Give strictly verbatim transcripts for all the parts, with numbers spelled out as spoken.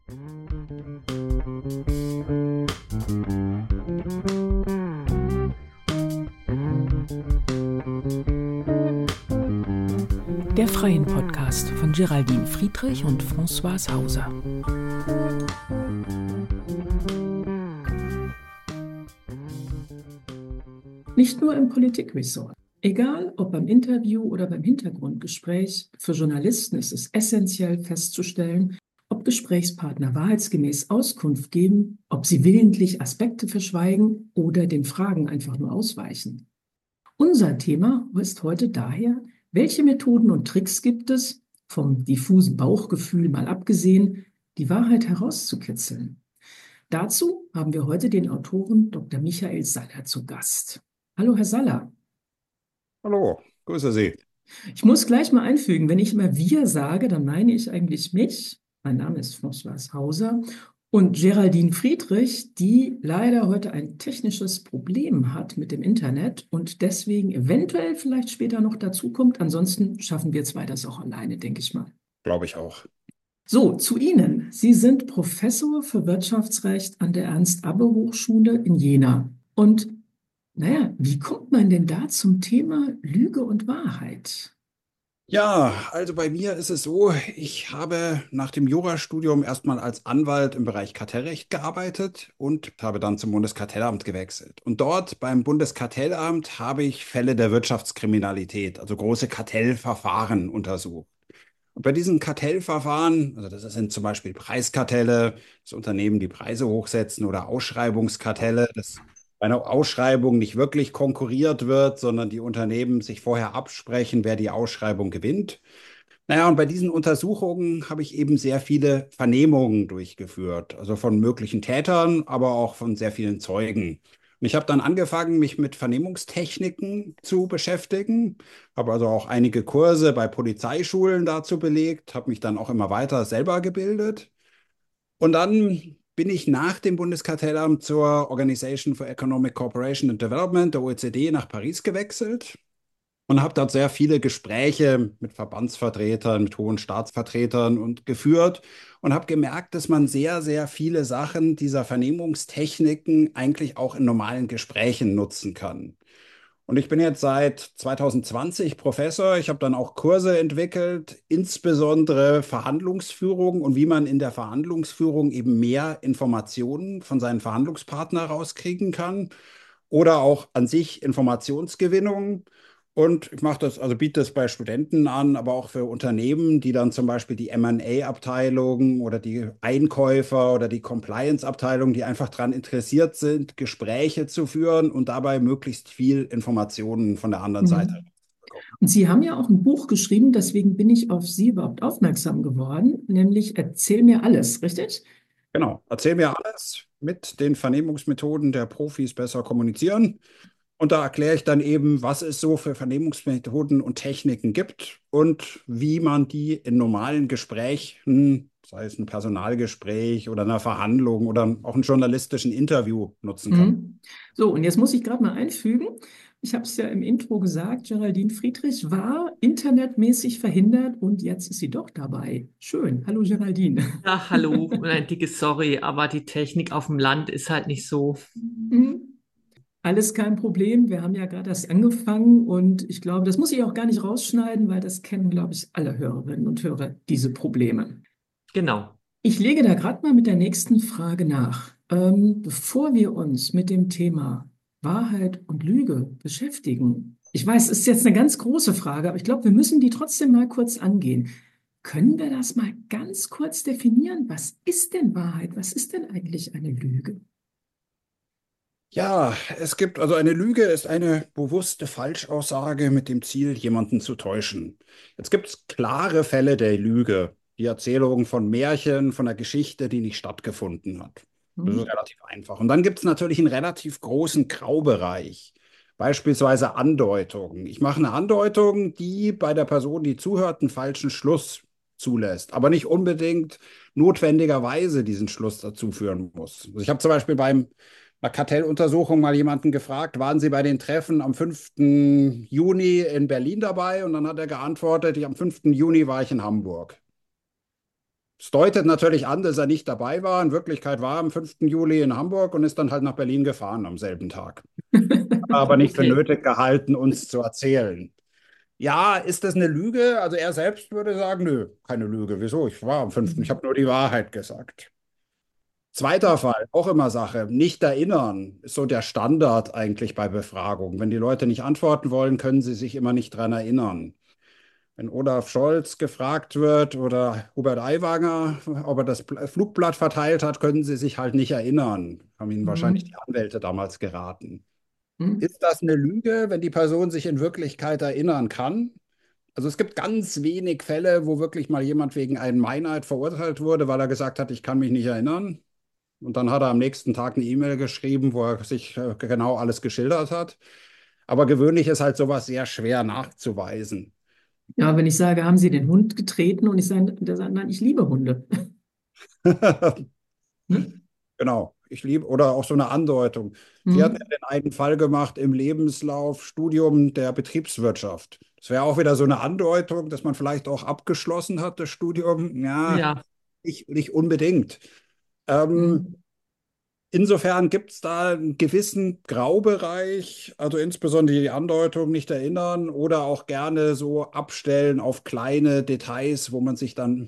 Der Freien Podcast von Geraldine Friedrich und Françoise Hauser. Nicht nur im Politikressort. Egal, ob beim Interview oder beim Hintergrundgespräch, für Journalisten ist es essentiell festzustellen, ob Gesprächspartner wahrheitsgemäß Auskunft geben, ob sie willentlich Aspekte verschweigen oder den Fragen einfach nur ausweichen. Unser Thema ist heute daher: Welche Methoden und Tricks gibt es, vom diffusen Bauchgefühl mal abgesehen, die Wahrheit herauszukitzeln? Dazu haben wir heute den Autoren Doktor Michael Saller zu Gast. Hallo, Herr Saller. Hallo, grüße Sie. Ich muss gleich mal einfügen, wenn ich immer wir sage, dann meine ich eigentlich mich. Mein Name ist Françoise Hauser und Geraldine Friedrich, die leider heute ein technisches Problem hat mit dem Internet und deswegen eventuell vielleicht später noch dazukommt. Ansonsten schaffen wir zwei das auch alleine, denke ich mal. Glaube ich auch. So, zu Ihnen. Sie sind Professor für Wirtschaftsrecht an der Ernst-Abbe-Hochschule in Jena. Und naja, wie kommt man denn da zum Thema Lüge und Wahrheit? Ja, also bei mir ist es so, ich habe nach dem Jurastudium erstmal als Anwalt im Bereich Kartellrecht gearbeitet und habe dann zum Bundeskartellamt gewechselt. Und dort beim Bundeskartellamt habe ich Fälle der Wirtschaftskriminalität, also große Kartellverfahren untersucht. Und bei diesen Kartellverfahren, also das sind zum Beispiel Preiskartelle, das Unternehmen die Preise hochsetzen, oder Ausschreibungskartelle, das bei einer Ausschreibung nicht wirklich konkurriert wird, sondern die Unternehmen sich vorher absprechen, wer die Ausschreibung gewinnt. Naja, und bei diesen Untersuchungen habe ich eben sehr viele Vernehmungen durchgeführt, also von möglichen Tätern, aber auch von sehr vielen Zeugen. Und ich habe dann angefangen, mich mit Vernehmungstechniken zu beschäftigen, habe also auch einige Kurse bei Polizeischulen dazu belegt, habe mich dann auch immer weiter selber gebildet. Und dann bin ich nach dem Bundeskartellamt zur Organisation for Economic Cooperation and Development, der O E C D, nach Paris gewechselt und habe dort sehr viele Gespräche mit Verbandsvertretern, mit hohen Staatsvertretern und geführt und habe gemerkt, dass man sehr, sehr viele Sachen dieser Vernehmungstechniken eigentlich auch in normalen Gesprächen nutzen kann. Und ich bin jetzt seit zwanzig zwanzig Professor. Ich habe dann auch Kurse entwickelt, insbesondere Verhandlungsführung und wie man in der Verhandlungsführung eben mehr Informationen von seinen Verhandlungspartner rauskriegen kann oder auch an sich Informationsgewinnung. Und ich mache das, also biete das bei Studenten an, aber auch für Unternehmen, die dann zum Beispiel die M und A-Abteilung oder die Einkäufer oder die Compliance-Abteilung, die einfach daran interessiert sind, Gespräche zu führen und dabei möglichst viel Informationen von der anderen Seite Mhm. zu bekommen. Und Sie haben ja auch ein Buch geschrieben, deswegen bin ich auf Sie überhaupt aufmerksam geworden, nämlich Erzähl mir alles, richtig? Genau, erzähl mir alles mit den Vernehmungsmethoden der Profis besser kommunizieren. Und da erkläre ich dann eben, was es so für Vernehmungsmethoden und Techniken gibt und wie man die in normalen Gesprächen, sei es ein Personalgespräch oder einer Verhandlung oder auch einem journalistischen Interview, nutzen kann. Mhm. So, und jetzt muss ich gerade mal einfügen. Ich habe es ja im Intro gesagt, Geraldine Friedrich war internetmäßig verhindert und jetzt ist sie doch dabei. Schön. Hallo, Geraldine. Ja, hallo und ein dickes Sorry, aber die Technik auf dem Land ist halt nicht so. Mhm. Alles kein Problem. Wir haben ja gerade erst angefangen und ich glaube, das muss ich auch gar nicht rausschneiden, weil das kennen, glaube ich, alle Hörerinnen und Hörer, diese Probleme. Genau. Ich lege da gerade mal mit der nächsten Frage nach. Ähm, bevor wir uns mit dem Thema Wahrheit und Lüge beschäftigen, ich weiß, es ist jetzt eine ganz große Frage, aber ich glaube, wir müssen die trotzdem mal kurz angehen. Können wir das mal ganz kurz definieren? Was ist denn Wahrheit? Was ist denn eigentlich eine Lüge? Ja, es gibt also eine Lüge ist eine bewusste Falschaussage mit dem Ziel, jemanden zu täuschen. Jetzt gibt es klare Fälle der Lüge, die Erzählung von Märchen, von einer Geschichte, die nicht stattgefunden hat. Das ist Hm? relativ einfach. Und dann gibt es natürlich einen relativ großen Graubereich, beispielsweise Andeutungen. Ich mache eine Andeutung, die bei der Person, die zuhört, einen falschen Schluss zulässt, aber nicht unbedingt notwendigerweise diesen Schluss dazu führen muss. Also ich habe zum Beispiel beim einer Kartelluntersuchung mal jemanden gefragt, waren Sie bei den Treffen am fünften Juni in Berlin dabei? Und dann hat er geantwortet, ich, am fünften Juni war ich in Hamburg. Es deutet natürlich an, dass er nicht dabei war. In Wirklichkeit war er am fünften Juli in Hamburg und ist dann halt nach Berlin gefahren am selben Tag. Aber nicht für Okay. nötig gehalten, uns zu erzählen. Ja, ist das eine Lüge? Also er selbst würde sagen, nö, keine Lüge. Wieso? Ich war am fünften. Ich Mhm. habe nur die Wahrheit gesagt. Zweiter Fall, auch immer Sache, nicht erinnern, ist so der Standard eigentlich bei Befragungen. Wenn die Leute nicht antworten wollen, können sie sich immer nicht dran erinnern. Wenn Olaf Scholz gefragt wird oder Hubert Aiwanger, ob er das Pl- Flugblatt verteilt hat, können sie sich halt nicht erinnern. Haben ihnen wahrscheinlich die Mhm. Anwälte damals geraten. Mhm. Ist das eine Lüge, wenn die Person sich in Wirklichkeit erinnern kann? Also es gibt ganz wenig Fälle, wo wirklich mal jemand wegen einem Meineid verurteilt wurde, weil er gesagt hat, ich kann mich nicht erinnern. Und dann hat er am nächsten Tag eine E-Mail geschrieben, wo er sich äh, genau alles geschildert hat. Aber gewöhnlich ist halt sowas sehr schwer nachzuweisen. Ja, wenn ich sage, haben Sie den Hund getreten und ich sage, der sagt, nein, ich liebe Hunde. Ne? Genau, ich liebe, oder auch so eine Andeutung. Sie hat ja Mhm. den einen Fall gemacht im Lebenslauf Studium der Betriebswirtschaft. Das wäre auch wieder so eine Andeutung, dass man vielleicht auch abgeschlossen hat, das Studium. Ja, Ja. nicht, nicht unbedingt. Ähm, Mhm. insofern gibt es da einen gewissen Graubereich, also insbesondere die Andeutung nicht erinnern oder auch gerne so abstellen auf kleine Details, wo man sich dann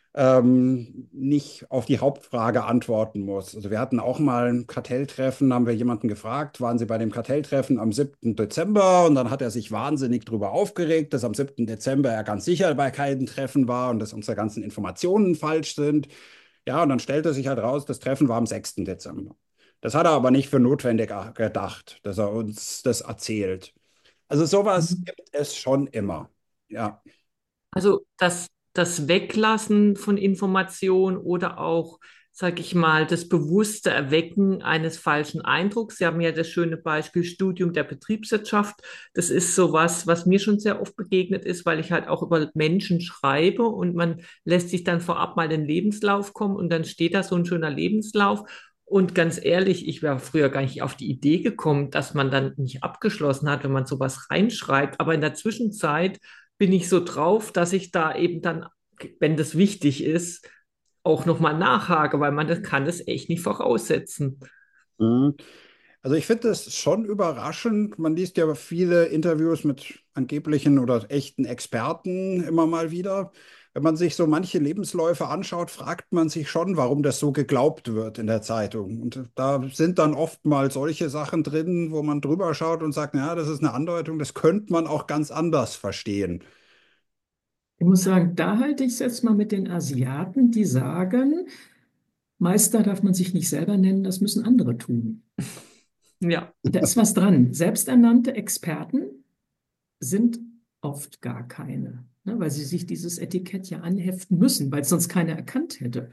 ähm, nicht auf die Hauptfrage antworten muss. Also wir hatten auch mal ein Kartelltreffen, haben wir jemanden gefragt, waren Sie bei dem Kartelltreffen am siebten Dezember? Und dann hat er sich wahnsinnig darüber aufgeregt, dass am siebten Dezember er ganz sicher bei keinem Treffen war und dass unsere ganzen Informationen falsch sind. Ja, und dann stellte sich halt raus, das Treffen war am sechsten Dezember. Das hat er aber nicht für notwendig gedacht, dass er uns das erzählt. Also sowas Mhm. gibt es schon immer. Ja. Also das, das Weglassen von Informationen oder auch, sag ich mal, das bewusste Erwecken eines falschen Eindrucks. Sie haben ja das schöne Beispiel Studium der Betriebswirtschaft. Das ist sowas, was mir schon sehr oft begegnet ist, weil ich halt auch über Menschen schreibe und man lässt sich dann vorab mal den Lebenslauf kommen und dann steht da so ein schöner Lebenslauf. Und ganz ehrlich, ich wäre früher gar nicht auf die Idee gekommen, dass man dann nicht abgeschlossen hat, wenn man sowas reinschreibt. Aber in der Zwischenzeit bin ich so drauf, dass ich da eben dann, wenn das wichtig ist, auch nochmal nachhake, weil man das kann es echt nicht voraussetzen. Mhm. Also ich finde das schon überraschend. Man liest ja viele Interviews mit angeblichen oder echten Experten immer mal wieder. Wenn man sich so manche Lebensläufe anschaut, fragt man sich schon, warum das so geglaubt wird in der Zeitung. Und da sind dann oft mal solche Sachen drin, wo man drüber schaut und sagt, ja, das ist eine Andeutung, das könnte man auch ganz anders verstehen. Ich muss sagen, da halte ich es jetzt mal mit den Asiaten, die sagen, Meister darf man sich nicht selber nennen, das müssen andere tun. Ja, Da ist was dran. Selbsternannte Experten sind oft gar keine, ne, weil sie sich dieses Etikett ja anheften müssen, weil es sonst keiner erkannt hätte.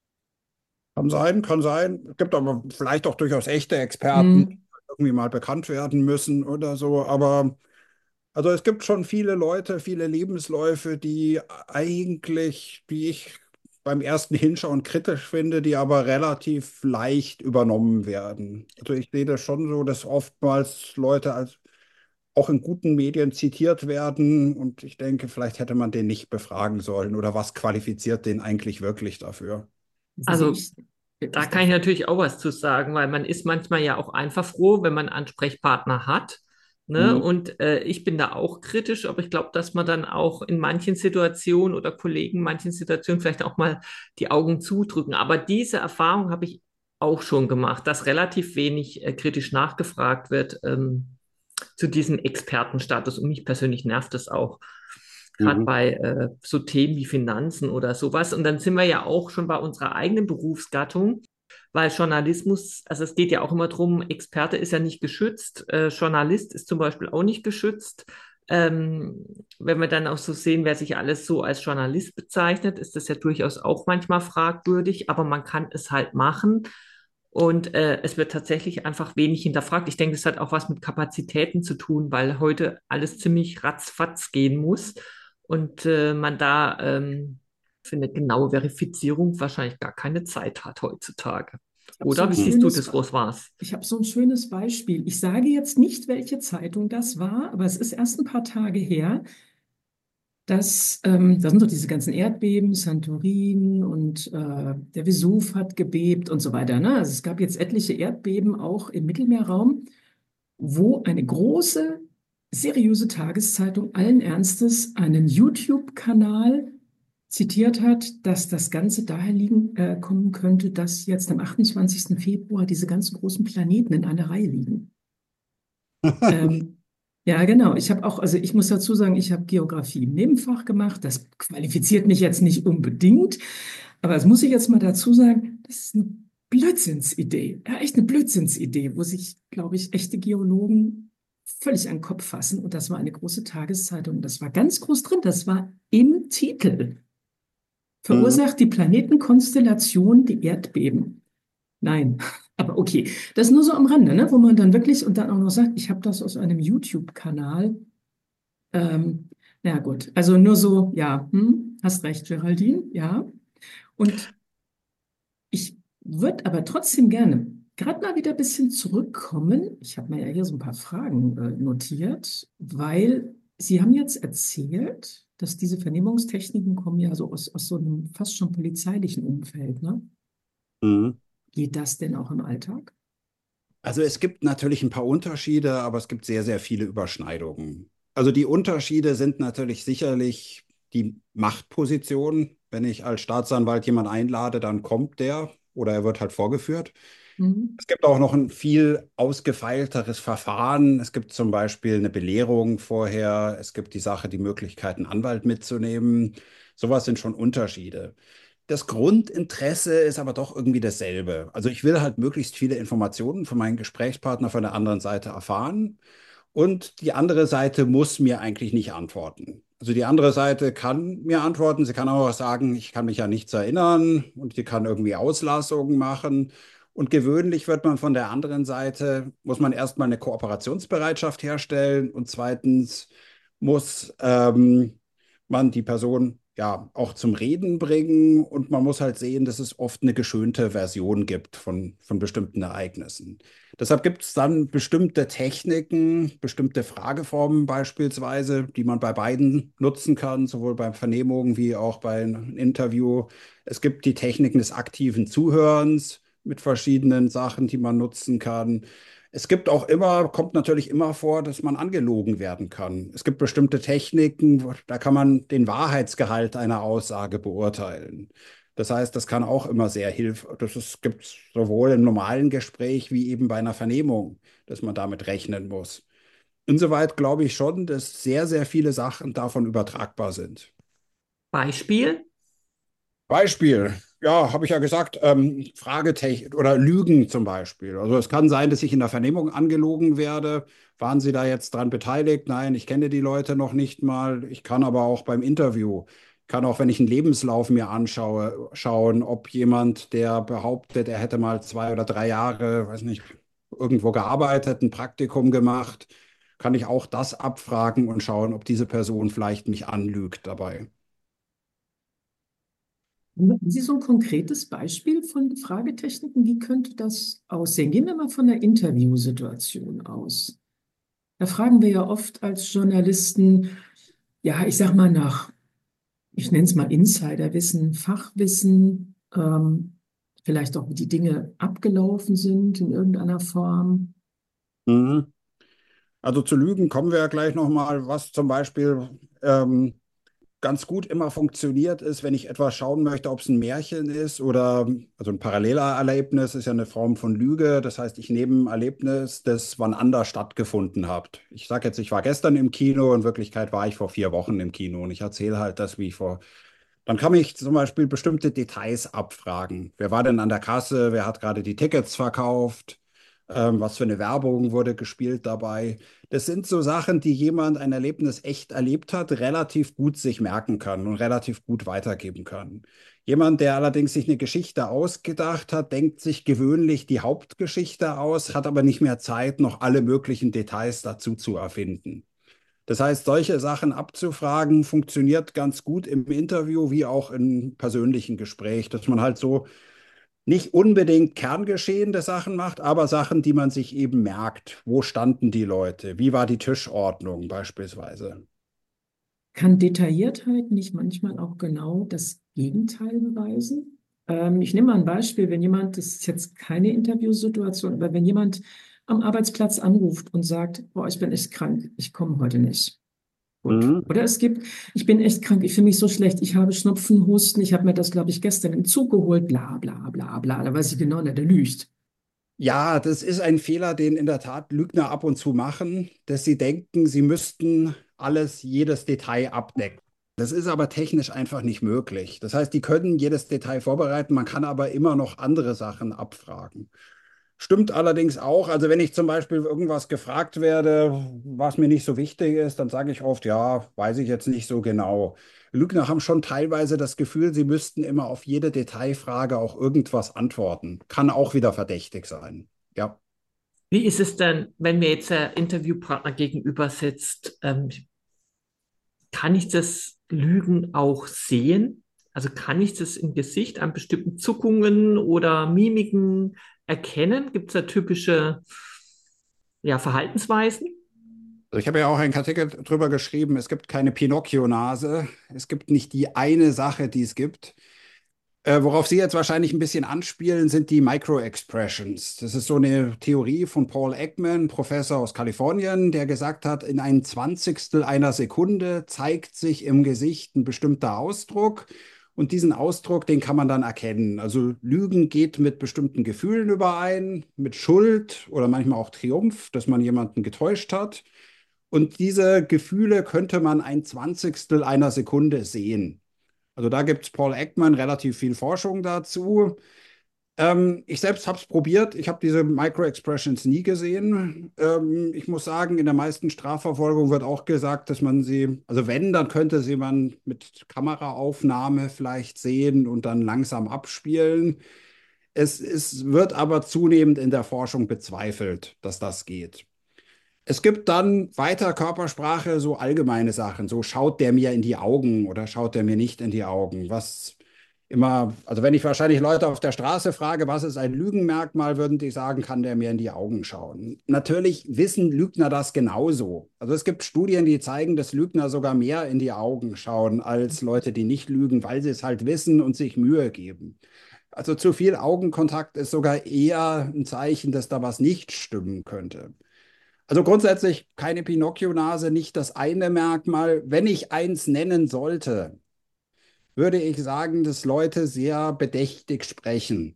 Kann sein, kann sein. Es gibt aber vielleicht auch durchaus echte Experten, die Mhm. irgendwie mal bekannt werden müssen oder so. Aber also es gibt schon viele Leute, viele Lebensläufe, die eigentlich, die ich beim ersten Hinschauen kritisch finde, die aber relativ leicht übernommen werden. Also ich sehe das schon so, dass oftmals Leute als auch in guten Medien zitiert werden und ich denke, vielleicht hätte man den nicht befragen sollen oder was qualifiziert den eigentlich wirklich dafür? Sehe also ich, da ich kann ich darf, natürlich auch was zu sagen, weil man ist manchmal ja auch einfach froh, wenn man einen Ansprechpartner hat. Ne? Hm. Und äh, ich bin da auch kritisch, aber ich glaube, dass man dann auch in manchen Situationen oder Kollegen in manchen Situationen vielleicht auch mal die Augen zudrücken. Aber diese Erfahrung habe ich auch schon gemacht, dass relativ wenig äh, kritisch nachgefragt wird ähm, zu diesem Expertenstatus. Und mich persönlich nervt das auch, gerade Mhm. bei äh, so Themen wie Finanzen oder sowas. Und dann sind wir ja auch schon bei unserer eigenen Berufsgattung, weil Journalismus, also es geht ja auch immer drum, Experte ist ja nicht geschützt, äh, Journalist ist zum Beispiel auch nicht geschützt. Ähm, wenn wir dann auch so sehen, wer sich alles so als Journalist bezeichnet, ist das ja durchaus auch manchmal fragwürdig, aber man kann es halt machen. Und äh, es wird tatsächlich einfach wenig hinterfragt. Ich denke, es hat auch was mit Kapazitäten zu tun, weil heute alles ziemlich ratzfatz gehen muss und äh, man da ähm, für eine genaue Verifizierung wahrscheinlich gar keine Zeit hat heutzutage. ich habe so Oder ein wie siehst du schönes, das, Roswars? ich habe so ein schönes Beispiel. Ich sage jetzt nicht, welche Zeitung das war, aber es ist erst ein paar Tage her. dass, ähm, da sind doch diese ganzen Erdbeben, Santorin und äh, der Vesuv hat gebebt und so weiter. Ne? Also es gab jetzt etliche Erdbeben auch im Mittelmeerraum, wo eine große, seriöse Tageszeitung allen Ernstes einen YouTube-Kanal zitiert hat, dass das Ganze daher liegen, äh, kommen könnte, dass jetzt am achtundzwanzigsten Februar diese ganzen großen Planeten in einer Reihe liegen. Ähm, ja, genau. Ich habe auch, also ich muss dazu sagen, ich habe Geografie im Nebenfach gemacht. Das qualifiziert mich jetzt nicht unbedingt, aber das muss ich jetzt mal dazu sagen, das ist eine Blödsinnsidee. Ja, echt eine Blödsinnsidee, wo sich, glaube ich, echte Geologen völlig an den Kopf fassen. Und das war eine große Tageszeitung. Das war ganz groß drin. Das war im Titel. Mhm. Verursacht die Planetenkonstellation die Erdbeben? Nein, aber okay. Das ist nur so am Rande, ne? Wo man dann wirklich und dann auch noch sagt, ich habe das aus einem YouTube-Kanal. Ähm, na gut, also nur so, ja, hm, hast recht, Geraldine, ja. Und ich würde aber trotzdem gerne gerade mal wieder ein bisschen zurückkommen. Ich habe mir ja hier so ein paar Fragen äh, notiert, weil Sie haben jetzt erzählt, dass diese Vernehmungstechniken kommen ja so aus, aus so einem fast schon polizeilichen Umfeld, ne? Mhm. Geht das denn auch im Alltag? Also es gibt natürlich ein paar Unterschiede, aber es gibt sehr, sehr viele Überschneidungen. Also die Unterschiede sind natürlich sicherlich die Machtposition. Wenn ich als Staatsanwalt jemanden einlade, dann kommt der oder er wird halt vorgeführt. Mhm. Es gibt auch noch ein viel ausgefeilteres Verfahren. Es gibt zum Beispiel eine Belehrung vorher. Es gibt die Sache, die Möglichkeit, einen Anwalt mitzunehmen. Sowas sind schon Unterschiede. Das Grundinteresse ist aber doch irgendwie dasselbe. Also ich will halt möglichst viele Informationen von meinem Gesprächspartner von der anderen Seite erfahren. Und die andere Seite muss mir eigentlich nicht antworten. Also die andere Seite kann mir antworten. Sie kann auch sagen, ich kann mich an nichts erinnern und sie kann irgendwie Auslassungen machen. Und gewöhnlich wird man von der anderen Seite, muss man erstmal eine Kooperationsbereitschaft herstellen und zweitens muss ähm, man die Person ja auch zum Reden bringen und man muss halt sehen, dass es oft eine geschönte Version gibt von, von bestimmten Ereignissen. Deshalb gibt es dann bestimmte Techniken, bestimmte Frageformen beispielsweise, die man bei beiden nutzen kann, sowohl beim Vernehmungen wie auch beim Interview. Es gibt die Techniken des aktiven Zuhörens mit verschiedenen Sachen, die man nutzen kann. Es gibt auch immer, kommt natürlich immer vor, dass man angelogen werden kann. Es gibt bestimmte Techniken, wo- da kann man den Wahrheitsgehalt einer Aussage beurteilen. Das heißt, das kann auch immer sehr hilfreich. Das ist, gibt es sowohl im normalen Gespräch wie eben bei einer Vernehmung, dass man damit rechnen muss. Insoweit glaube ich schon, dass sehr, sehr viele Sachen davon übertragbar sind. Beispiel? Beispiel, ja, habe ich ja gesagt, ähm, Fragetechnik oder Lügen zum Beispiel. Also es kann sein, dass ich in der Vernehmung angelogen werde. Waren Sie da jetzt dran beteiligt? Nein, ich kenne die Leute noch nicht mal. Ich kann aber auch beim Interview, kann auch, wenn ich einen Lebenslauf mir anschaue, schauen, ob jemand, der behauptet, er hätte mal zwei oder drei Jahre, weiß nicht, irgendwo gearbeitet, ein Praktikum gemacht, kann ich auch das abfragen und schauen, ob diese Person vielleicht mich anlügt dabei. Haben Sie so ein konkretes Beispiel von Fragetechniken? Wie könnte das aussehen? Gehen wir mal von der Interviewsituation aus. Da fragen wir ja oft als Journalisten, ja, ich sag mal nach, ich nenne es mal Insiderwissen, Fachwissen, ähm, vielleicht auch, wie die Dinge abgelaufen sind in irgendeiner Form. Mhm. Also zu Lügen kommen wir ja gleich nochmal, was zum Beispiel ähm, ganz gut immer funktioniert ist, wenn ich etwas schauen möchte, ob es ein Märchen ist oder also ein Parallelerlebnis ist ja eine Form von Lüge. Das heißt, ich nehme ein Erlebnis, das wann anders stattgefunden hat. Ich sage jetzt, ich war gestern im Kino, in Wirklichkeit war ich vor vier Wochen im Kino und ich erzähle halt das, wie ich vor. Dann kann ich zum Beispiel bestimmte Details abfragen. Wer war denn an der Kasse? Wer hat gerade die Tickets verkauft? Ähm, was für eine Werbung wurde gespielt dabei? Das sind so Sachen, die jemand ein Erlebnis echt erlebt hat, relativ gut sich merken kann und relativ gut weitergeben kann. Jemand, der allerdings sich eine Geschichte ausgedacht hat, denkt sich gewöhnlich die Hauptgeschichte aus, hat aber nicht mehr Zeit, noch alle möglichen Details dazu zu erfinden. Das heißt, solche Sachen abzufragen, funktioniert ganz gut im Interview wie auch im persönlichen Gespräch, dass man halt so nicht unbedingt kerngeschehene Sachen macht, aber Sachen, die man sich eben merkt. Wo standen die Leute? Wie war die Tischordnung beispielsweise? Kann Detailliertheit nicht manchmal auch genau das Gegenteil beweisen? Ähm, ich nehme mal ein Beispiel, wenn jemand, das ist jetzt keine Interviewsituation, aber wenn jemand am Arbeitsplatz anruft und sagt, boah, ich bin echt krank, ich komme heute nicht. Gut. Mhm. Oder es gibt, ich bin echt krank, ich fühle mich so schlecht, ich habe Schnupfen, Husten, ich habe mir das, glaube ich, gestern im Zug geholt, bla bla bla bla. Da weiß ich genau, der, der lügt. Ja, das ist ein Fehler, den in der Tat Lügner ab und zu machen, dass sie denken, sie müssten alles, jedes Detail abdecken. Das ist aber technisch einfach nicht möglich. Das heißt, die können jedes Detail vorbereiten, man kann aber immer noch andere Sachen abfragen. Stimmt allerdings auch. Also wenn ich zum Beispiel irgendwas gefragt werde, was mir nicht so wichtig ist, dann sage ich oft, ja, weiß ich jetzt nicht so genau. Lügner haben schon teilweise das Gefühl, sie müssten immer auf jede Detailfrage auch irgendwas antworten. Kann auch wieder verdächtig sein. Ja. Wie ist es denn, wenn mir jetzt der Interviewpartner gegenüber sitzt? Ähm, kann ich das Lügen auch sehen? Also kann ich das im Gesicht an bestimmten Zuckungen oder Mimiken erkennen? Gibt es da typische, ja, Verhaltensweisen? Also ich habe ja auch einen Artikel drüber geschrieben, es gibt keine Pinocchio-Nase. Es gibt nicht die eine Sache, die es gibt. Äh, worauf Sie jetzt wahrscheinlich ein bisschen anspielen, sind die Micro-Expressions. Das ist so eine Theorie von Paul Ekman, Professor aus Kalifornien, der gesagt hat, in ein Zwanzigstel einer Sekunde zeigt sich im Gesicht ein bestimmter Ausdruck. Und diesen Ausdruck, den kann man dann erkennen. Also Lügen geht mit bestimmten Gefühlen überein, mit Schuld oder manchmal auch Triumph, dass man jemanden getäuscht hat. Und diese Gefühle könnte man ein Zwanzigstel einer Sekunde sehen. Also da gibt es Paul Ekman relativ viel Forschung dazu. Ähm, ich selbst habe es probiert. Ich habe diese Micro-Expressions nie gesehen. Ähm, ich muss sagen, in der meisten Strafverfolgung wird auch gesagt, dass man sie, also wenn, dann könnte sie man mit Kameraaufnahme vielleicht sehen und dann langsam abspielen. Es, es wird aber zunehmend in der Forschung bezweifelt, dass das geht. Es gibt dann weiter Körpersprache, so allgemeine Sachen. So schaut der mir in die Augen oder schaut der mir nicht in die Augen. Was immer, also wenn ich wahrscheinlich Leute auf der Straße frage, was ist ein Lügenmerkmal, würden die sagen, kann der mir in die Augen schauen. Natürlich wissen Lügner das genauso. Also es gibt Studien, die zeigen, dass Lügner sogar mehr in die Augen schauen als Leute, die nicht lügen, weil sie es halt wissen und sich Mühe geben. Also zu viel Augenkontakt ist sogar eher ein Zeichen, dass da was nicht stimmen könnte. Also grundsätzlich keine Pinocchio-Nase, nicht das eine Merkmal. Wenn ich eins nennen sollte, würde ich sagen, dass Leute sehr bedächtig sprechen,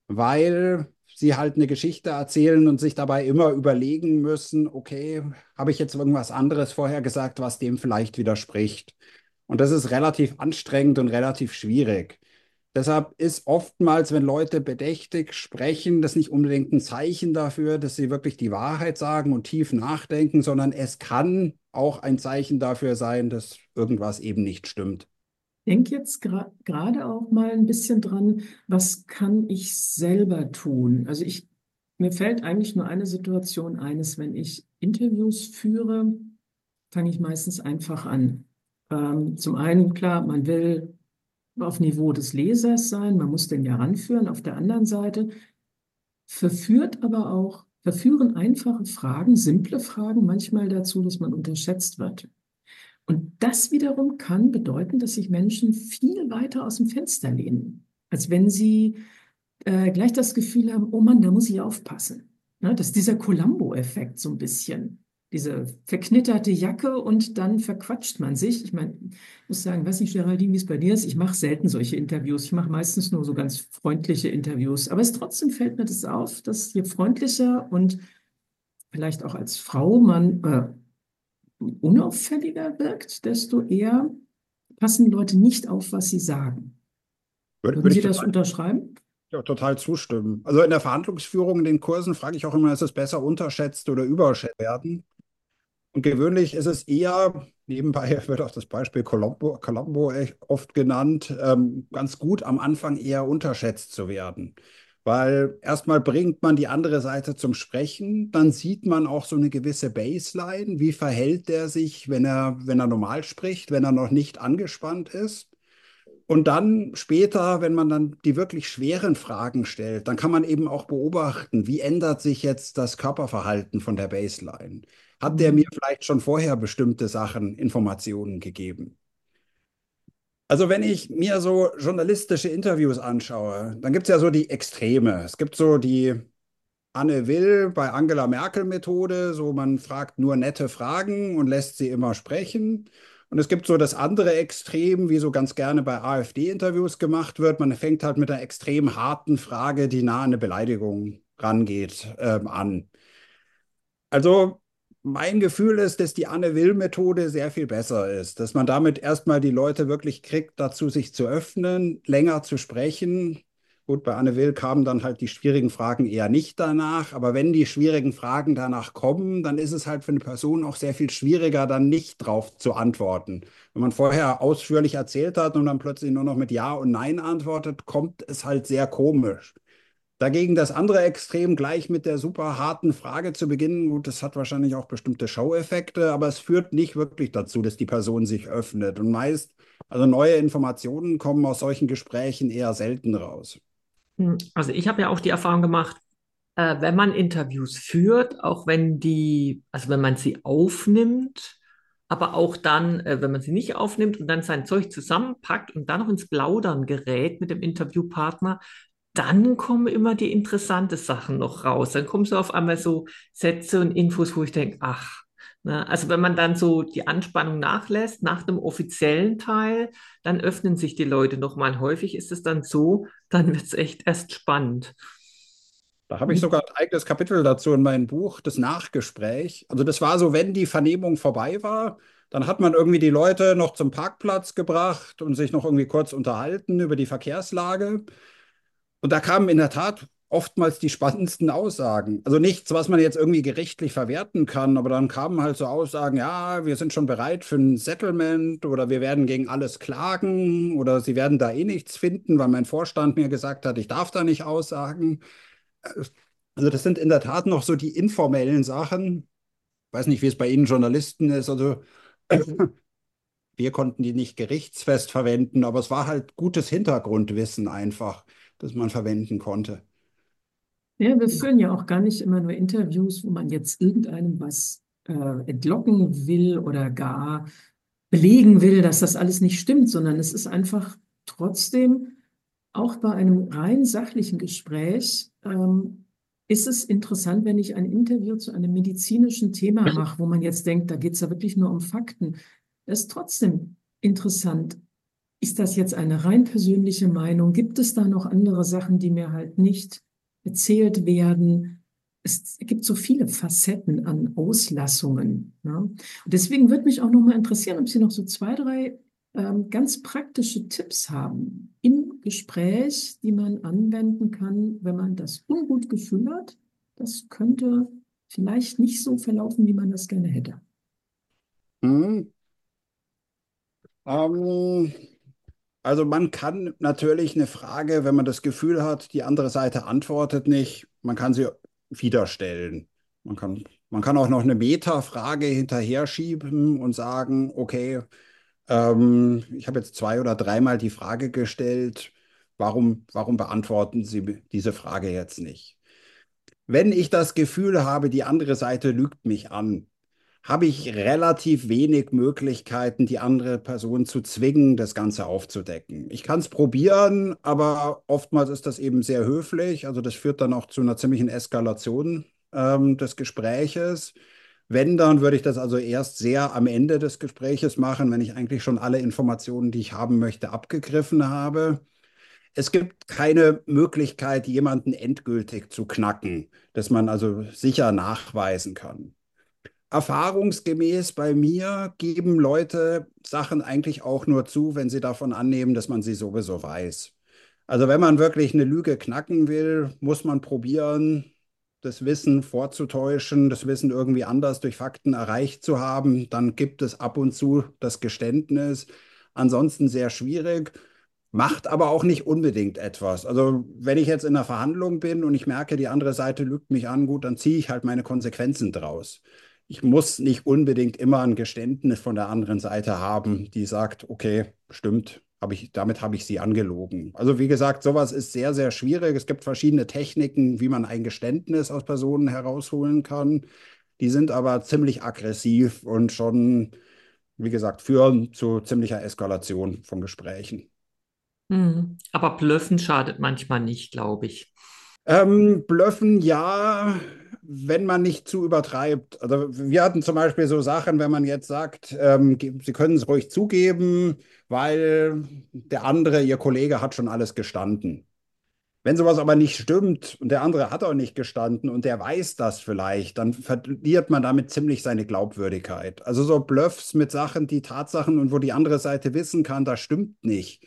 weil sie halt eine Geschichte erzählen und sich dabei immer überlegen müssen, okay, habe ich jetzt irgendwas anderes vorher gesagt, was dem vielleicht widerspricht? Und das ist relativ anstrengend und relativ schwierig. Deshalb ist oftmals, wenn Leute bedächtig sprechen, das nicht unbedingt ein Zeichen dafür, dass sie wirklich die Wahrheit sagen und tief nachdenken, sondern es kann auch ein Zeichen dafür sein, dass irgendwas eben nicht stimmt. Denk jetzt gra- gerade auch mal ein bisschen dran, was kann ich selber tun? Also ich, mir fällt eigentlich nur eine Situation ein, ist, wenn ich Interviews führe, fange ich meistens einfach an. Ähm, zum einen, klar, man will auf Niveau des Lesers sein, man muss den ja ranführen. Auf der anderen Seite verführt aber auch, verführen einfache Fragen, simple Fragen manchmal dazu, dass man unterschätzt wird. Und das wiederum kann bedeuten, dass sich Menschen viel weiter aus dem Fenster lehnen, als wenn sie äh, gleich das Gefühl haben, oh Mann, da muss ich aufpassen. Ne, das ist dieser Columbo-Effekt so ein bisschen. Diese verknitterte Jacke und dann verquatscht man sich. Ich meine, ich muss sagen, weiß nicht, Geraldine, wie es bei dir ist. Ich mache selten solche Interviews. Ich mache meistens nur so ganz freundliche Interviews. Aber es trotzdem fällt mir das auf, dass je freundlicher und vielleicht auch als Frau man äh, unauffälliger wirkt, desto eher passen Leute nicht auf, was sie sagen. Würde, Würden würde Sie ich das total, unterschreiben? ja, total zustimmen. Also in der Verhandlungsführung, in den Kursen frage ich auch immer, ist es besser unterschätzt oder überschätzt werden? Und gewöhnlich ist es eher, nebenbei wird auch das Beispiel Colombo, Colombo echt oft genannt, ähm, ganz gut am Anfang eher unterschätzt zu werden. Weil erstmal bringt man die andere Seite zum Sprechen, dann sieht man auch so eine gewisse Baseline. Wie verhält der sich, wenn er, wenn er normal spricht, wenn er noch nicht angespannt ist? Und dann später, wenn man dann die wirklich schweren Fragen stellt, dann kann man eben auch beobachten, wie ändert sich jetzt das Körperverhalten von der Baseline. hat der mir vielleicht schon vorher bestimmte Sachen, Informationen gegeben? Also wenn ich mir so journalistische Interviews anschaue, dann gibt es ja so die Extreme. Es gibt so die Anne Will bei Angela Merkel Methode, so man fragt nur nette Fragen und lässt sie immer sprechen. Und es gibt so das andere Extrem, wie so ganz gerne bei AfD-Interviews gemacht wird. Man fängt halt mit einer extrem harten Frage, die nah an eine Beleidigung rangeht, ähm, an. Also mein Gefühl ist, dass die Anne-Will-Methode sehr viel besser ist, dass man damit erstmal die Leute wirklich kriegt, dazu sich zu öffnen, länger zu sprechen. Gut, bei Anne Will kamen dann halt die schwierigen Fragen eher nicht danach, aber wenn die schwierigen Fragen danach kommen, dann ist es halt für eine Person auch sehr viel schwieriger, dann nicht drauf zu antworten. Wenn man vorher ausführlich erzählt hat und dann plötzlich nur noch mit Ja und Nein antwortet, kommt es halt sehr komisch. Dagegen das andere Extrem gleich mit der super harten Frage zu beginnen, gut, das hat wahrscheinlich auch bestimmte Show-Effekte, aber es führt nicht wirklich dazu, dass die Person sich öffnet. Und meist, also neue Informationen kommen aus solchen Gesprächen eher selten raus. Hm, Also ich habe ja auch die Erfahrung gemacht, äh, wenn man Interviews führt, auch wenn die, also wenn man sie aufnimmt, aber auch dann, äh, wenn man sie nicht aufnimmt und dann sein Zeug zusammenpackt und dann noch ins Plaudern gerät mit dem Interviewpartner, dann kommen immer die interessanten Sachen noch raus. Dann kommen so auf einmal so Sätze und Infos, wo ich denke, ach, ne? Also wenn man dann so die Anspannung nachlässt, nach dem offiziellen Teil, dann öffnen sich die Leute nochmal. Häufig ist es dann so, dann wird es echt erst spannend. Da habe ich sogar ein eigenes Kapitel dazu in meinem Buch, das Nachgespräch. Also das war so, wenn die Vernehmung vorbei war, dann hat man irgendwie die Leute noch zum Parkplatz gebracht und sich noch irgendwie kurz unterhalten über die Verkehrslage. Und da kamen in der Tat oftmals die spannendsten Aussagen. Also nichts, was man jetzt irgendwie gerichtlich verwerten kann, aber dann kamen halt so Aussagen, ja, wir sind schon bereit für ein Settlement oder wir werden gegen alles klagen oder sie werden da eh nichts finden, weil mein Vorstand mir gesagt hat, ich darf da nicht aussagen. Also das sind in der Tat noch so die informellen Sachen. Ich weiß nicht, wie es bei Ihnen Journalisten ist. Also wir konnten die nicht gerichtsfest verwenden, aber es war halt gutes Hintergrundwissen einfach, das man verwenden konnte. Ja, wir führen ja auch gar nicht immer nur Interviews, wo man jetzt irgendeinem was äh, entlocken will oder gar belegen will, dass das alles nicht stimmt, sondern es ist einfach trotzdem, auch bei einem rein sachlichen Gespräch, ähm, ist es interessant, wenn ich ein Interview zu einem medizinischen Thema mache, wo man jetzt denkt, da geht es ja wirklich nur um Fakten. Das ist trotzdem interessant. Ist das jetzt eine rein persönliche Meinung? Gibt es da noch andere Sachen, die mir halt nicht erzählt werden? Es gibt so viele Facetten an Auslassungen. Ne? Und deswegen würde mich auch noch mal interessieren, ob Sie noch so zwei, drei ähm, ganz praktische Tipps haben im Gespräch, die man anwenden kann, wenn man das Ungutgefühl hat. Das könnte vielleicht nicht so verlaufen, wie man das gerne hätte. Hm. Ähm, also man kann natürlich eine Frage, wenn man das Gefühl hat, die andere Seite antwortet nicht, man kann sie wieder stellen. Man kann, man kann auch noch eine Meta-Frage hinterher schieben und sagen, okay, ähm, ich habe jetzt zwei oder dreimal die Frage gestellt, warum, warum beantworten Sie diese Frage jetzt nicht? Wenn ich das Gefühl habe, die andere Seite lügt mich an, habe ich relativ wenig Möglichkeiten, die andere Person zu zwingen, das Ganze aufzudecken. Ich kann es probieren, aber oftmals ist das eben sehr höflich. Also das führt dann auch zu einer ziemlichen Eskalation ähm, des Gespräches. Wenn, dann würde ich das also erst sehr am Ende des Gespräches machen, wenn ich eigentlich schon alle Informationen, die ich haben möchte, abgegriffen habe. Es gibt keine Möglichkeit, jemanden endgültig zu knacken, dass man also sicher nachweisen kann. Erfahrungsgemäß bei mir geben Leute Sachen eigentlich auch nur zu, wenn sie davon annehmen, dass man sie sowieso weiß. Also wenn man wirklich eine Lüge knacken will, muss man probieren, das Wissen vorzutäuschen, das Wissen irgendwie anders durch Fakten erreicht zu haben. Dann gibt es ab und zu das Geständnis. Ansonsten sehr schwierig, macht aber auch nicht unbedingt etwas. Also wenn ich jetzt in einer Verhandlung bin und ich merke, die andere Seite lügt mich an, gut, dann ziehe ich halt meine Konsequenzen draus. Ich muss nicht unbedingt immer ein Geständnis von der anderen Seite haben, die sagt, okay, stimmt, habe ich, damit habe ich sie angelogen. Also wie gesagt, sowas ist sehr, sehr schwierig. Es gibt verschiedene Techniken, wie man ein Geständnis aus Personen herausholen kann. Die sind aber ziemlich aggressiv und schon, wie gesagt, führen zu ziemlicher Eskalation von Gesprächen. Mhm. Aber Blöffen schadet manchmal nicht, glaube ich. Ähm, blöffen, ja, wenn man nicht zu übertreibt. Also wir hatten zum Beispiel so Sachen, wenn man jetzt sagt, ähm, ge- Sie können es ruhig zugeben, weil der andere, Ihr Kollege, hat schon alles gestanden. Wenn sowas aber nicht stimmt und der andere hat auch nicht gestanden und der weiß das vielleicht, dann verliert man damit ziemlich seine Glaubwürdigkeit. Also so Bluffs mit Sachen, die Tatsachen und wo die andere Seite wissen kann, das stimmt nicht.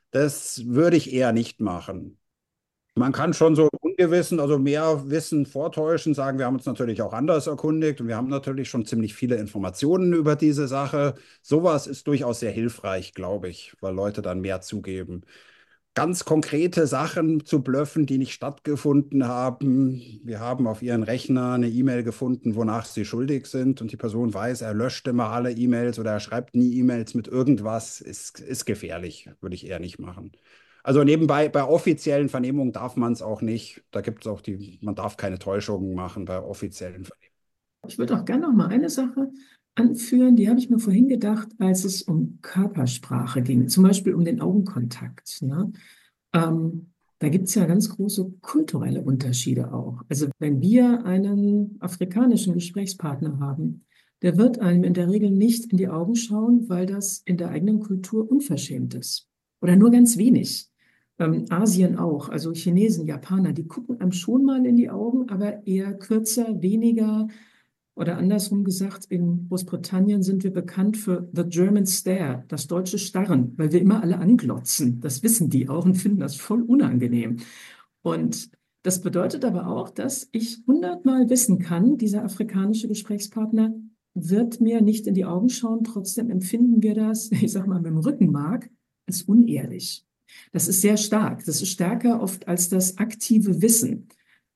Das würde ich eher nicht machen. Man kann schon so ungewissen, also mehr Wissen vortäuschen, sagen, wir haben uns natürlich auch anders erkundigt und wir haben natürlich schon ziemlich viele Informationen über diese Sache. Sowas ist durchaus sehr hilfreich, glaube ich, weil Leute dann mehr zugeben. Ganz konkrete Sachen zu blöffen, die nicht stattgefunden haben. Wir haben auf ihren Rechner eine E-Mail gefunden, wonach sie schuldig sind und die Person weiß, er löscht immer alle E-Mails oder er schreibt nie E-Mails mit irgendwas, ist, ist gefährlich, würde ich eher nicht machen. Also nebenbei, bei offiziellen Vernehmungen darf man es auch nicht. Da gibt es auch die, man darf keine Täuschungen machen bei offiziellen Vernehmungen. Ich würde auch gerne noch mal eine Sache anführen, die habe ich mir vorhin gedacht, als es um Körpersprache ging, zum Beispiel um den Augenkontakt. Ne? Ähm, Da gibt es ja ganz große kulturelle Unterschiede auch. Also wenn wir einen afrikanischen Gesprächspartner haben, der wird einem in der Regel nicht in die Augen schauen, weil das in der eigenen Kultur unverschämt ist. Oder nur ganz wenig. Ähm, Asien auch, also Chinesen, Japaner, die gucken einem schon mal in die Augen, aber eher kürzer, weniger. Oder andersrum gesagt, in Großbritannien sind wir bekannt für the German Stare, das deutsche Starren, weil wir immer alle anglotzen. Das wissen die auch und finden das voll unangenehm. Und das bedeutet aber auch, dass ich hundertmal wissen kann, dieser afrikanische Gesprächspartner wird mir nicht in die Augen schauen. Trotzdem empfinden wir das, ich sag mal, mit dem Rückenmark als unehrlich. Das ist sehr stark. Das ist stärker oft als das aktive Wissen.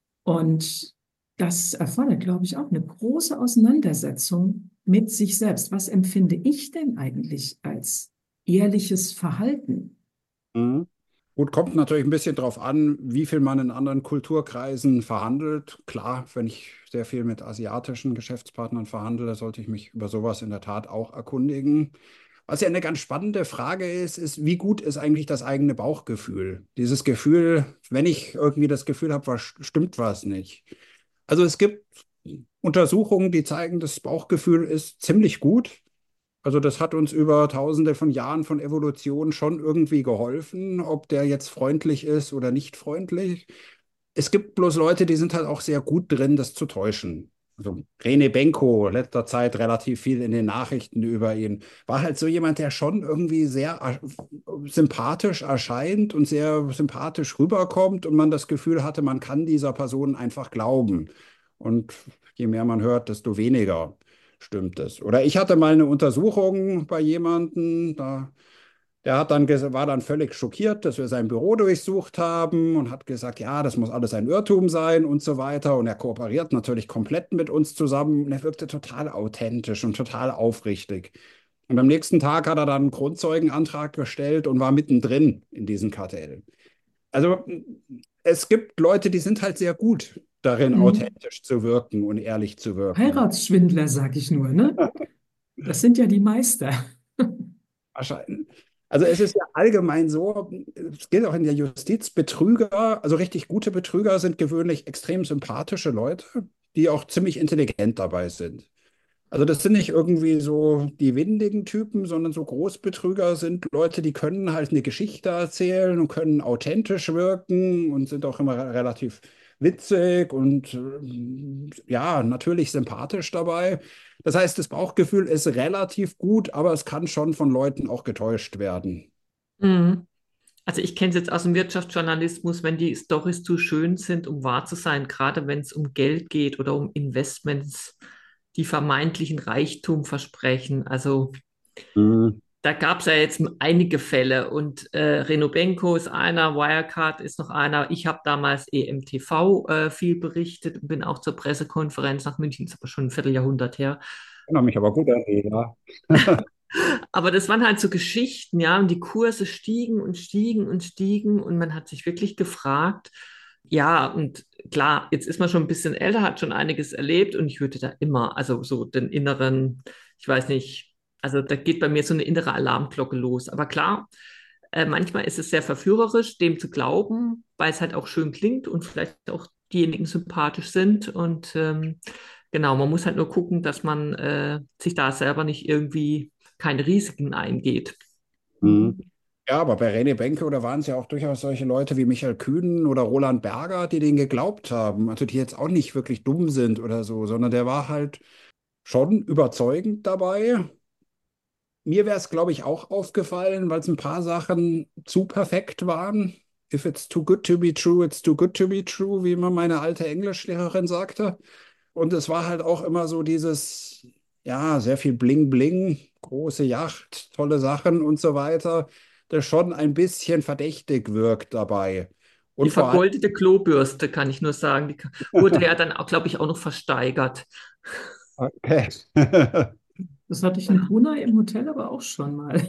Und das erfordert, glaube ich, auch eine große Auseinandersetzung mit sich selbst. Was empfinde ich denn eigentlich als ehrliches Verhalten? Mhm. Gut, kommt natürlich ein bisschen drauf an, wie viel man in anderen Kulturkreisen verhandelt. Klar, wenn ich sehr viel mit asiatischen Geschäftspartnern verhandle, sollte ich mich über sowas in der Tat auch erkundigen. Was ja eine ganz spannende Frage ist, ist, wie gut ist eigentlich das eigene Bauchgefühl? Dieses Gefühl, wenn ich irgendwie das Gefühl habe, was stimmt was nicht. Also es gibt Untersuchungen, die zeigen, das Bauchgefühl ist ziemlich gut. Also das hat uns über tausende von Jahren von Evolution schon irgendwie geholfen, ob der jetzt freundlich ist oder nicht freundlich. Es gibt bloß Leute, die sind halt auch sehr gut drin, das zu täuschen. Also Rene Benko, letzter Zeit relativ viel in den Nachrichten über ihn, war halt so jemand, der schon irgendwie sehr äh, sympathisch erscheint und sehr sympathisch rüberkommt und man das Gefühl hatte, man kann dieser Person einfach glauben. Und je mehr man hört, desto weniger stimmt es. Oder ich hatte mal eine Untersuchung bei jemandem, da der hat dann, ges- war dann völlig schockiert, dass wir sein Büro durchsucht haben und hat gesagt, ja, das muss alles ein Irrtum sein und so weiter. Und er kooperiert natürlich komplett mit uns zusammen und er wirkte total authentisch und total aufrichtig. Und am nächsten Tag hat er dann einen Kronzeugenantrag gestellt und war mittendrin in diesem Kartell. Also es gibt Leute, die sind halt sehr gut darin, Hm. authentisch zu wirken und ehrlich zu wirken. Heiratsschwindler, sag ich nur, ne? Das sind ja die Meister. Wahrscheinlich. Also es ist ja allgemein so, es gilt auch in der Justiz, Betrüger, also richtig gute Betrüger sind gewöhnlich extrem sympathische Leute, die auch ziemlich intelligent dabei sind. Also das sind nicht irgendwie so die windigen Typen, sondern so Großbetrüger sind Leute, die können halt eine Geschichte erzählen und können authentisch wirken und sind auch immer re- relativ witzig und äh, ja, natürlich sympathisch dabei. Das heißt, das Bauchgefühl ist relativ gut, aber es kann schon von Leuten auch getäuscht werden. Mhm. Also ich kenne es jetzt aus dem Wirtschaftsjournalismus, wenn die Storys zu schön sind, um wahr zu sein, gerade wenn es um Geld geht oder um Investments, die vermeintlichen Reichtum versprechen. Also Mhm. da gab es ja jetzt einige Fälle und äh, Reno Benko ist einer, Wirecard ist noch einer. Ich habe damals E M T V äh, viel berichtet und bin auch zur Pressekonferenz nach München, ist aber schon ein Vierteljahrhundert her. Ich erinnere mich aber gut an die, ja. Aber das waren halt so Geschichten, ja, und die Kurse stiegen und stiegen und stiegen und man hat sich wirklich gefragt, ja, und klar, jetzt ist man schon ein bisschen älter, hat schon einiges erlebt und ich würde da immer, also so den inneren, ich weiß nicht, also da geht bei mir so eine innere Alarmglocke los. Aber klar, äh, manchmal ist es sehr verführerisch, dem zu glauben, weil es halt auch schön klingt und vielleicht auch diejenigen sympathisch sind. Und ähm, genau, man muss halt nur gucken, dass man äh, sich da selber nicht irgendwie keine Risiken eingeht. Mhm. Ja, aber bei René Benko, da waren es ja auch durchaus solche Leute wie Michael Kühn oder Roland Berger, die den geglaubt haben. Also die jetzt auch nicht wirklich dumm sind oder so, sondern der war halt schon überzeugend dabei. Mir wäre es, glaube ich, auch aufgefallen, weil es ein paar Sachen zu perfekt waren. If it's too good to be true, it's too good to be true, wie immer meine alte Englischlehrerin sagte. Und es war halt auch immer so dieses, ja, sehr viel Bling Bling, große Yacht, tolle Sachen und so weiter, das schon ein bisschen verdächtig wirkt dabei. Die Und vor allem, vergoldete Klobürste, kann ich nur sagen, die wurde ja dann auch, glaube ich, auch noch versteigert. okay. Das hatte ich in Brunei im Hotel aber auch schon mal.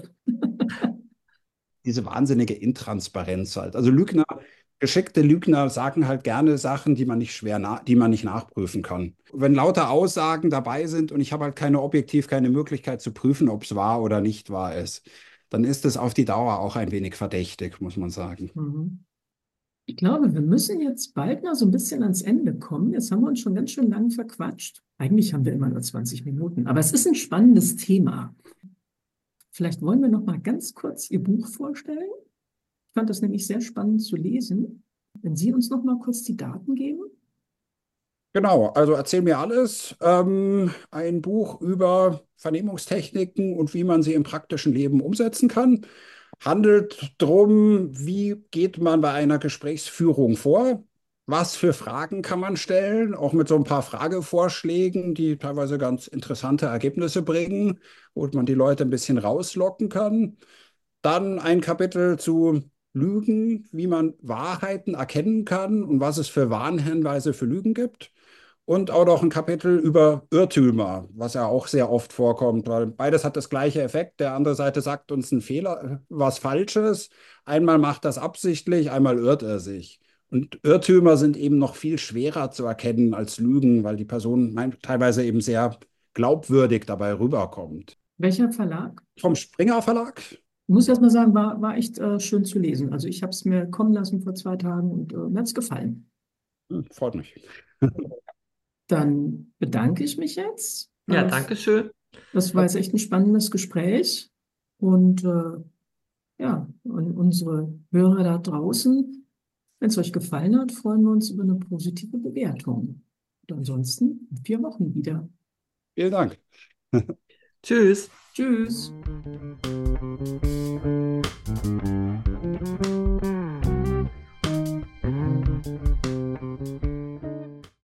Diese wahnsinnige Intransparenz halt. Also Lügner, geschickte Lügner sagen halt gerne Sachen, die man nicht schwer, na die man nicht nachprüfen kann. Wenn lauter Aussagen dabei sind und ich habe halt keine objektiv keine Möglichkeit zu prüfen, ob es wahr oder nicht wahr ist, dann ist es auf die Dauer auch ein wenig verdächtig, muss man sagen. Mhm. Ich glaube, wir müssen jetzt bald mal so ein bisschen ans Ende kommen. Jetzt haben wir uns schon ganz schön lang verquatscht. Eigentlich haben wir immer nur zwanzig Minuten, aber es ist ein spannendes Thema. Vielleicht wollen wir noch mal ganz kurz Ihr Buch vorstellen. Ich fand das nämlich sehr spannend zu lesen. Wenn Sie uns noch mal kurz die Daten geben. Genau, also erzähl mir alles. Ähm, ein Buch über Vernehmungstechniken und wie man sie im praktischen Leben umsetzen kann. Handelt drum, wie geht man bei einer Gesprächsführung vor? Was für Fragen kann man stellen? Auch mit so ein paar Fragevorschlägen, die teilweise ganz interessante Ergebnisse bringen, wo man die Leute ein bisschen rauslocken kann. Dann ein Kapitel zu Lügen, wie man Wahrheiten erkennen kann und was es für Warnhinweise für Lügen gibt. Und auch noch ein Kapitel über Irrtümer, was ja auch sehr oft vorkommt, weil beides hat das gleiche Effekt. Der andere Seite sagt uns ein Fehler, was Falsches. Einmal macht das absichtlich, einmal irrt er sich. Und Irrtümer sind eben noch viel schwerer zu erkennen als Lügen, weil die Person mein- teilweise eben sehr glaubwürdig dabei rüberkommt. Welcher Verlag? Vom Springer Verlag. Ich muss erst mal sagen, war, war echt äh, schön zu lesen. Also ich habe es mir kommen lassen vor zwei Tagen und äh, mir hat es gefallen. Hm, freut mich. Dann bedanke ich mich jetzt. Ja, Äh, danke schön. das war jetzt echt ein spannendes Gespräch. Und äh, ja, und unsere Hörer da draußen, wenn es euch gefallen hat, freuen wir uns über eine positive Bewertung. Und ansonsten in vier Wochen wieder. Vielen Dank. Tschüss. Tschüss.